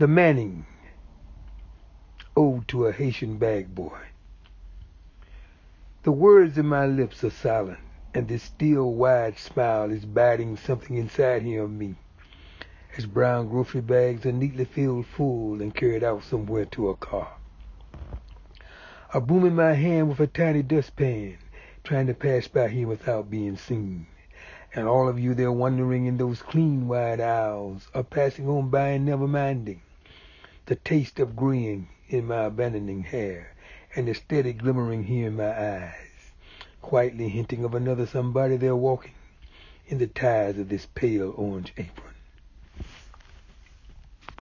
The Manning, Ode to a Haitian Bag Boy. The words in my lips are silent, and this still wide smile is biting something inside here of me, as brown grocery bags are neatly filled full and carried out somewhere to a car. A broom in my hand with a tiny dustpan, trying to pass by here without being seen. And all of you there wondering in those clean wide aisles are passing on by and never minding the taste of graying in my abandoning hair and the steady glimmering here in my eyes, quietly hinting of another somebody there walking in the ties of this pale orange apron.